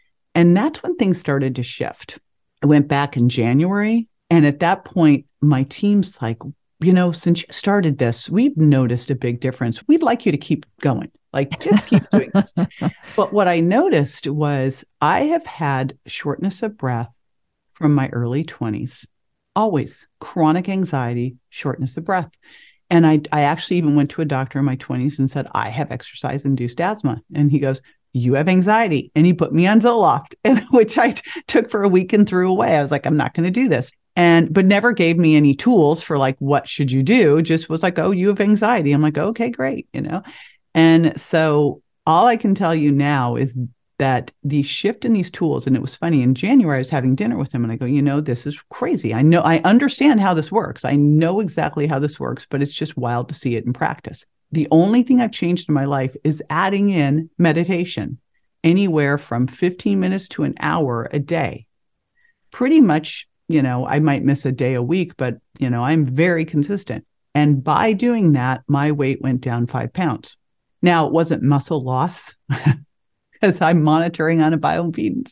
And that's when things started to shift. I went back in January. And at that point, my team's like, you know, since you started this, we've noticed a big difference. We'd like you to keep going. Like, just keep doing this. But what I noticed was I have had shortness of breath from my early twenties, always chronic anxiety, shortness of breath. And I, I actually even went to a doctor in my twenties and said, I have exercise-induced asthma. And he goes, you have anxiety. And he put me on Zoloft, and, which I t- took for a week and threw away. I was like, I'm not going to do this. And, but never gave me any tools for like, what should you do? Just was like, oh, you have anxiety. I'm like, okay, great. You know? And so all I can tell you now is that the shift in these tools, and it was funny, in January, I was having dinner with him and I go, you know, this is crazy. I know, I understand how this works. I know exactly how this works, but it's just wild to see it in practice. The only thing I've changed in my life is adding in meditation, anywhere from fifteen minutes to an hour a day. Pretty much, you know, I might miss a day a week, but, you know, I'm very consistent. And by doing that, my weight went down five pounds. Now, it wasn't muscle loss because I'm monitoring on a bioimpedance.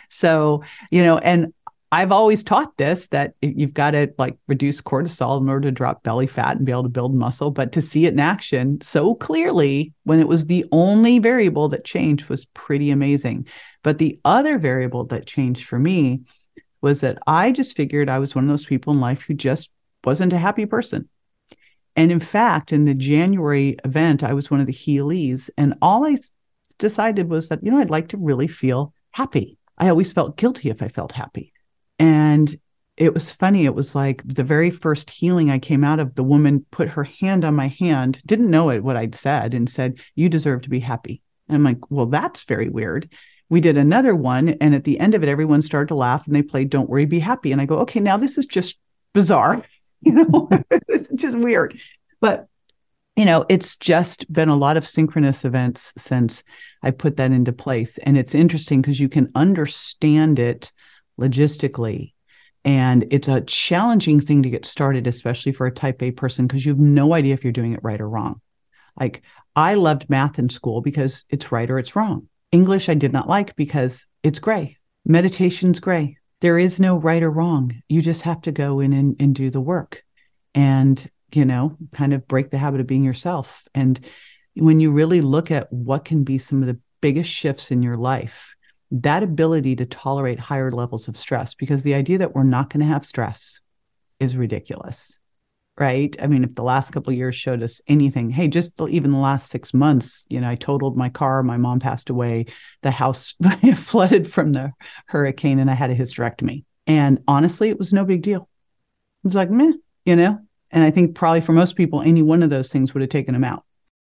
So, you know, and I've always taught this, that you've got to like reduce cortisol in order to drop belly fat and be able to build muscle. But to see it in action so clearly when it was the only variable that changed was pretty amazing. But the other variable that changed for me was that I just figured I was one of those people in life who just wasn't a happy person. And in fact, in the January event, I was one of the healees. And all I decided was that, you know, I'd like to really feel happy. I always felt guilty if I felt happy. And it was funny. It was like the very first healing I came out of, the woman put her hand on my hand, didn't know it, what I'd said, and said, you deserve to be happy. And I'm like, well, that's very weird. We did another one. And at the end of it, everyone started to laugh and they played Don't Worry, Be Happy. And I go, okay, now this is just bizarre. You know, it's just weird. But, you know, it's just been a lot of synchronous events since I put that into place. And it's interesting because you can understand it logistically. And it's a challenging thing to get started, especially for a type A person, because you have no idea if you're doing it right or wrong. Like, I loved math in school because it's right or it's wrong. English, I did not like because it's gray. Meditation's gray. There is no right or wrong. You just have to go in and, and do the work and, you know, kind of break the habit of being yourself. And when you really look at what can be some of the biggest shifts in your life, that ability to tolerate higher levels of stress, because the idea that we're not going to have stress is ridiculous, right? I mean, if the last couple of years showed us anything, hey, just the, even the last six months, you know, I totaled my car, my mom passed away, the house flooded from the hurricane, and I had a hysterectomy. And honestly, it was no big deal. It was like, meh, you know? And I think probably for most people, any one of those things would have taken them out.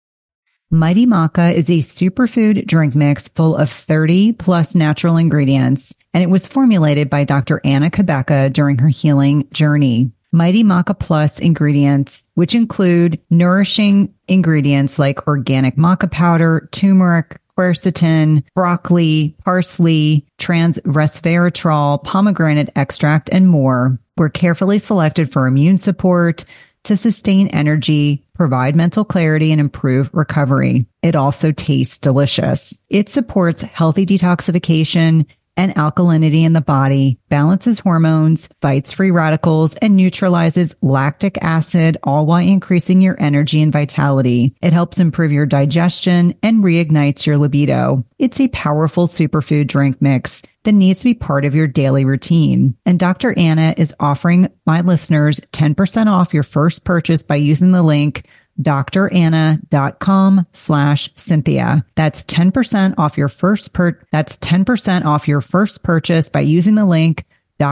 Mighty Maca is a superfood drink mix full of thirty plus natural ingredients, and it was formulated by Doctor Anna Cabeca during her healing journey. Mighty Maca Plus ingredients, which include nourishing ingredients like organic maca powder, turmeric, quercetin, broccoli, parsley, trans resveratrol, pomegranate extract, and more, were carefully selected for immune support, to sustain energy, provide mental clarity, and improve recovery. It also tastes delicious. It supports healthy detoxification and alkalinity in the body, balances hormones, fights free radicals, and neutralizes lactic acid, all while increasing your energy and vitality. It helps improve your digestion and reignites your libido. It's a powerful superfood drink mix that needs to be part of your daily routine. And Doctor Anna is offering my listeners ten percent off your first purchase by using the link doctoranna.com slash Cynthia. That's ten percent off your first per that's ten percent off your first purchase by using the link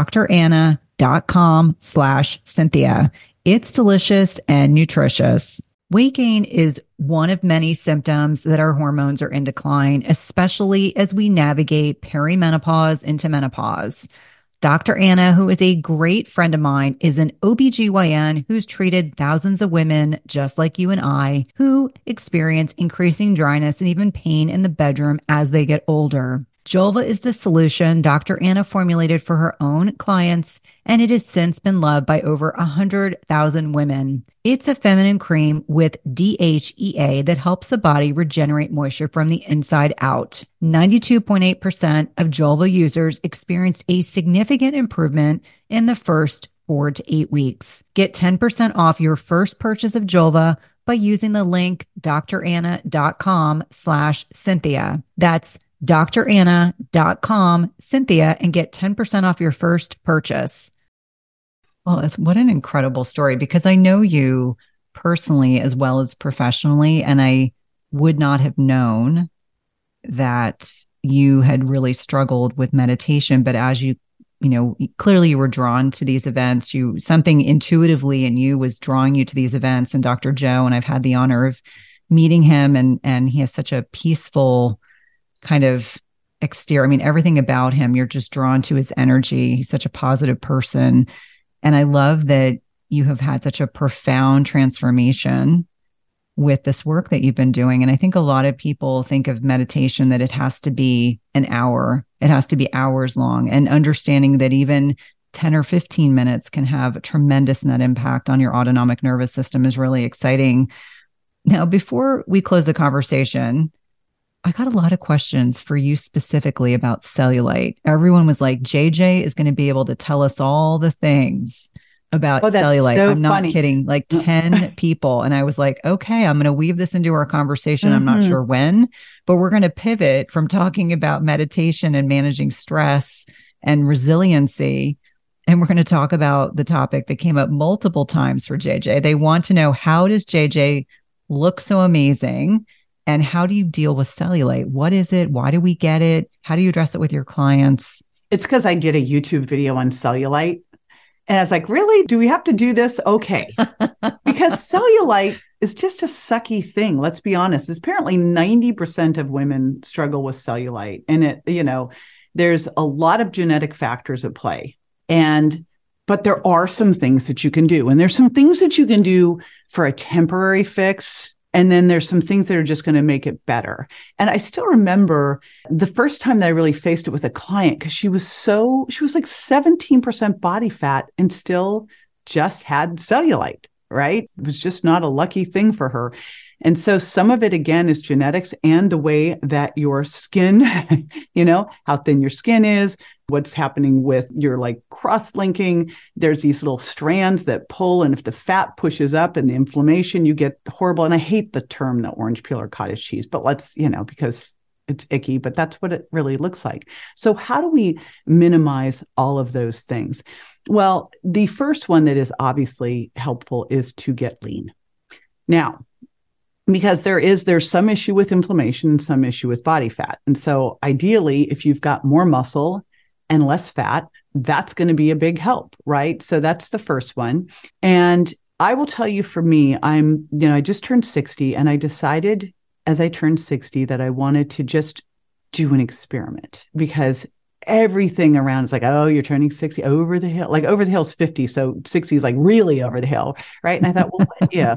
doctoranna.com slash Cynthia. It's delicious and nutritious. Weight gain is one of many symptoms that our hormones are in decline, especially as we navigate perimenopause into menopause. Doctor Anna, who is a great friend of mine, is an O B G Y N who's treated thousands of women just like you and I who experience increasing dryness and even pain in the bedroom as they get older. Julva is the solution Doctor Anna formulated for her own clients, and it has since been loved by over one hundred thousand women. It's a feminine cream with D H E A that helps the body regenerate moisture from the inside out. ninety-two point eight percent of Julva users experience a significant improvement in the first four to eight weeks. Get ten percent off your first purchase of Julva by using the link dranna.com slash Cynthia. That's dranna.com Cynthia and get ten percent off your first purchase. Well, it's, what an incredible story, because I know you personally as well as professionally, and I would not have known that you had really struggled with meditation. But as you, you know, clearly you were drawn to these events, you, something intuitively in you was drawing you to these events. And Doctor Joe, and I've had the honor of meeting him, and, and he has such a peaceful kind of exterior. I mean, everything about him, you're just drawn to his energy. He's such a positive person. And I love that you have had such a profound transformation with this work that you've been doing. And I think a lot of people think of meditation that it has to be an hour, it has to be hours long, and understanding that even ten or fifteen minutes can have a tremendous net impact on your autonomic nervous system is really exciting. Now, before we close the conversation, I got a lot of questions for you specifically about cellulite. Everyone was like, J J is going to be able to tell us all the things about oh, that's cellulite. So I'm not funny. kidding, like ten people. And I was like, okay, I'm going to weave this into our conversation. Mm-hmm. I'm not sure when, but we're going to pivot from talking about meditation and managing stress and resiliency. And we're going to talk about the topic that came up multiple times for J J. They want to know, how does J J look so amazing? And how do you deal with cellulite? What is it? Why do we get it? How do you address it with your clients? It's because I did a YouTube video on cellulite. And I was like, really? Do we have to do this? Okay. Because cellulite is just a sucky thing. Let's be honest. It's apparently ninety percent of women struggle with cellulite. And it, you know, there's a lot of genetic factors at play. And, but there are some things that you can do. And there's some things that you can do for a temporary fix. And then there's some things that are just going to make it better. And I still remember the first time that I really faced it with a client, because she was so, she was like seventeen percent body fat and still just had cellulite, right? It was just not a lucky thing for her. And so some of it, again, is genetics and the way that your skin, you know, how thin your skin is, what's happening with your like cross linking. There's these little strands that pull. And if the fat pushes up and the inflammation, you get horrible. And I hate the term, the orange peel or cottage cheese, but let's, you know, because it's icky, but that's what it really looks like. So how do we minimize all of those things? Well, the first one that is obviously helpful is to get lean. Now, because there is, there's some issue with inflammation and some issue with body fat. And so ideally, if you've got more muscle and less fat, that's going to be a big help, right? So that's the first one. And I will tell you, for me, I'm, you know, I just turned sixty, and I decided as I turned sixty that I wanted to just do an experiment, because everything around is like, oh, you're turning sixty, over the hill, like over the hill's fifty. So sixty is like really over the hill, right? And I thought, well, what if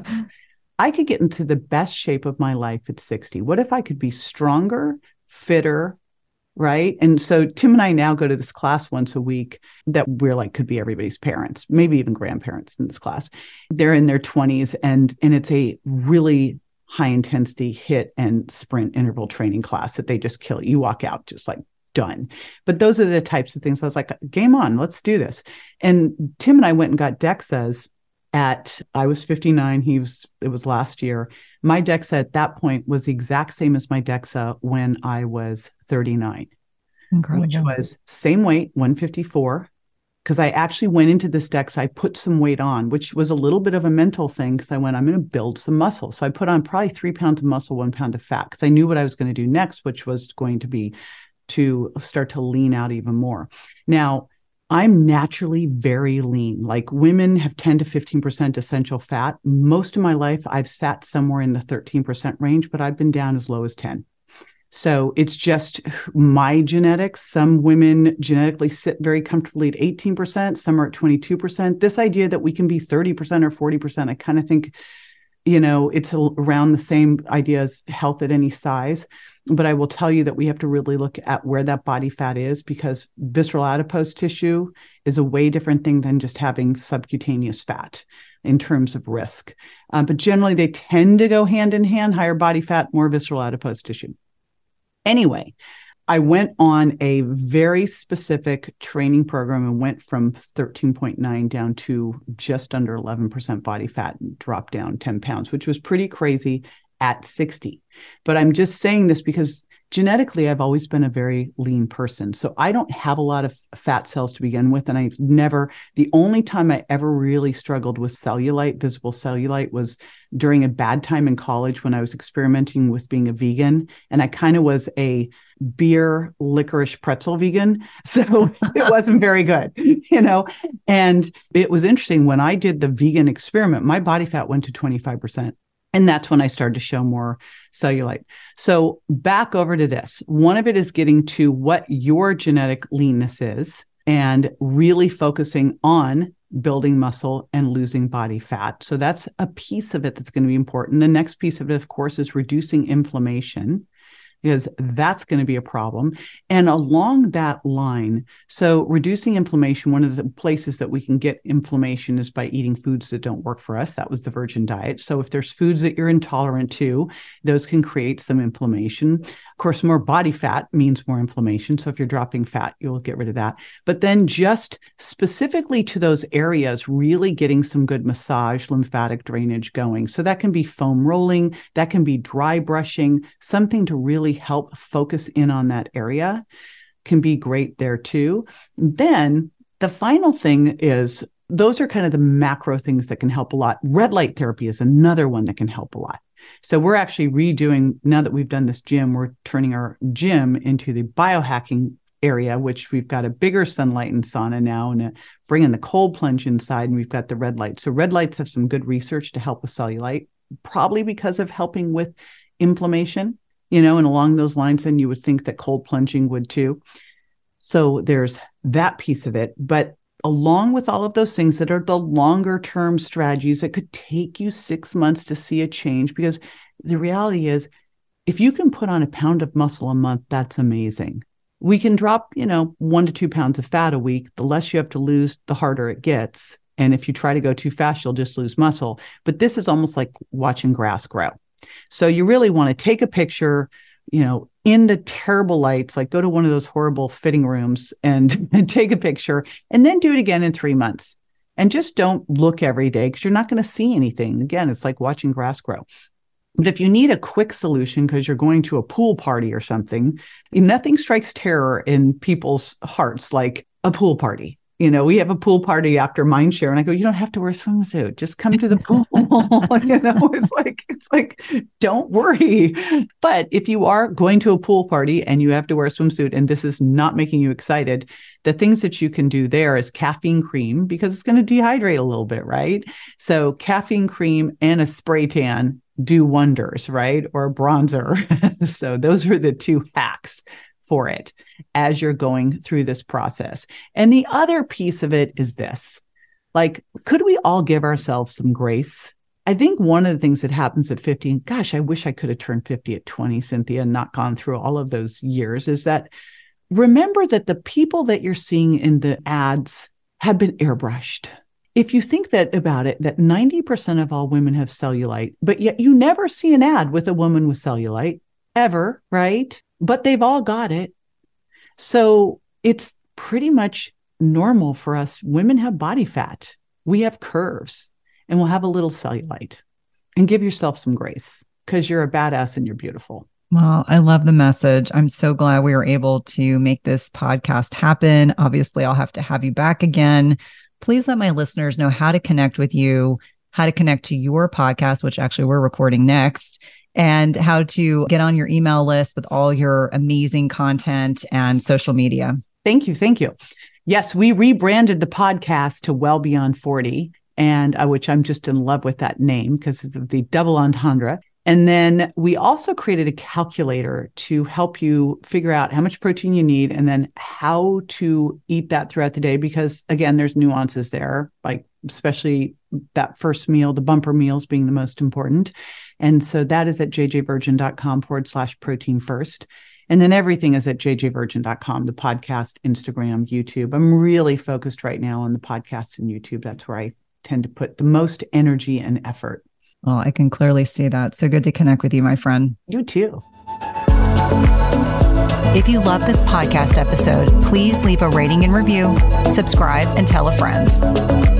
I could get into the best shape of my life at sixty? What if I could be stronger, fitter, right? And so Tim and I now go to this class once a week that we're like, could be everybody's parents, maybe even grandparents in this class. They're in their twenties, and, and it's a really high intensity hit and sprint interval training class that they just kill. You walk out just like done. But those are the types of things I was like, game on, let's do this. And Tim and I went and got DEXAs. At, I was fifty-nine, he was, it was last year. My DEXA at that point was the exact same as my DEXA when I was thirty-nine, Incredible. Which was same weight, one fifty-four, because I actually went into this DEXA, I put some weight on, which was a little bit of a mental thing, because I went, I'm going to build some muscle. So I put on probably three pounds of muscle, one pound of fat, because I knew what I was going to do next, which was going to be to start to lean out even more. Now, I'm naturally very lean. Like women have ten to fifteen percent essential fat. Most of my life, I've sat somewhere in the thirteen percent range, but I've been down as low as ten. So it's just my genetics. Some women genetically sit very comfortably at eighteen percent. Some are at twenty-two percent. This idea that we can be thirty percent or forty percent, I kind of think, you know, it's around the same idea as health at any size. But I will tell you that we have to really look at where that body fat is, because visceral adipose tissue is a way different thing than just having subcutaneous fat in terms of risk. Uh, but generally, they tend to go hand in hand, higher body fat, more visceral adipose tissue. Anyway, I went on a very specific training program and went from thirteen point nine down to just under eleven percent body fat and dropped down ten pounds, which was pretty crazy at sixty. But I'm just saying this because genetically, I've always been a very lean person. So I don't have a lot of fat cells to begin with. And I've never, the only time I ever really struggled with cellulite, visible cellulite, was during a bad time in college when I was experimenting with being a vegan. And I kind of was a beer, licorice pretzel vegan. So it wasn't very good, you know? And it was interesting when I did the vegan experiment, my body fat went to twenty-five percent. And that's when I started to show more cellulite. So back over to this. One of it is getting to what your genetic leanness is and really focusing on building muscle and losing body fat. So that's a piece of it that's going to be important. The next piece of it, of course, is reducing inflammation, because that's going to be a problem. And along that line, so reducing inflammation, one of the places that we can get inflammation is by eating foods that don't work for us. That was the Virgin diet. So if there's foods that you're intolerant to, those can create some inflammation. Of course, more body fat means more inflammation. So if you're dropping fat, you'll get rid of that. But then just specifically to those areas, really getting some good massage, lymphatic drainage going. So that can be foam rolling, that can be dry brushing, something to really help focus in on that area can be great there too. Then the final thing is, those are kind of the macro things that can help a lot. Red light therapy is another one that can help a lot. So we're actually redoing, now that we've done this gym, we're turning our gym into the biohacking area, which we've got a bigger sunlight and sauna now, and a, bringing the cold plunge inside, and we've got the red light. So red lights have some good research to help with cellulite, probably because of helping with inflammation. You know, and along those lines, then you would think that cold plunging would too. So there's that piece of it. But along with all of those things that are the longer term strategies that could take you six months to see a change, because the reality is, if you can put on a pound of muscle a month, that's amazing. We can drop, you know, one to two pounds of fat a week. The less you have to lose, the harder it gets. And if you try to go too fast, you'll just lose muscle. But this is almost like watching grass grow. So you really want to take a picture, you know, in the terrible lights, like go to one of those horrible fitting rooms and, and take a picture, and then do it again in three months. And just don't look every day, because you're not going to see anything. Again, it's like watching grass grow. But if you need a quick solution because you're going to a pool party or something, nothing strikes terror in people's hearts like a pool party. You know, we have a pool party after Mindshare, and I go, you don't have to wear a swimsuit. Just come to the pool. You know, it's like, it's like, don't worry. But if you are going to a pool party and you have to wear a swimsuit and this is not making you excited, the things that you can do there is caffeine cream, because it's going to dehydrate a little bit, right? So caffeine cream and a spray tan do wonders, right? Or a bronzer. So those are the two hacks for it as you're going through this process. And the other piece of it is this, like, could we all give ourselves some grace? I think one of the things that happens at fifty, and gosh, I wish I could have turned fifty at twenty, Cynthia, and not gone through all of those years, is that remember that the people that you're seeing in the ads have been airbrushed. If you think that about it, that ninety percent of all women have cellulite, but yet you never see an ad with a woman with cellulite ever, right? But they've all got it. So it's pretty much normal for us. Women have body fat. We have curves, and we'll have a little cellulite. And give yourself some grace, because you're a badass and you're beautiful. Well, I love the message. I'm so glad we were able to make this podcast happen. Obviously, I'll have to have you back again. Please let my listeners know how to connect with you, how to connect to your podcast, which actually we're recording next, and how to get on your email list with all your amazing content and social media. Thank you. Thank you. Yes, we rebranded the podcast to Well Beyond forty, and uh, which I'm just in love with that name because it's the double entendre. And then we also created a calculator to help you figure out how much protein you need and then how to eat that throughout the day. Because again, there's nuances there, like especially that first meal, the bumper meals being the most important. And so that is at jjvirgin.com forward slash protein first. And then everything is at jjvirgin dot com, the podcast, Instagram, YouTube. I'm really focused right now on the podcast and YouTube. That's where I tend to put the most energy and effort. Well, I can clearly see that. So good to connect with you, my friend. You too. If you love this podcast episode, please leave a rating and review, subscribe, and tell a friend.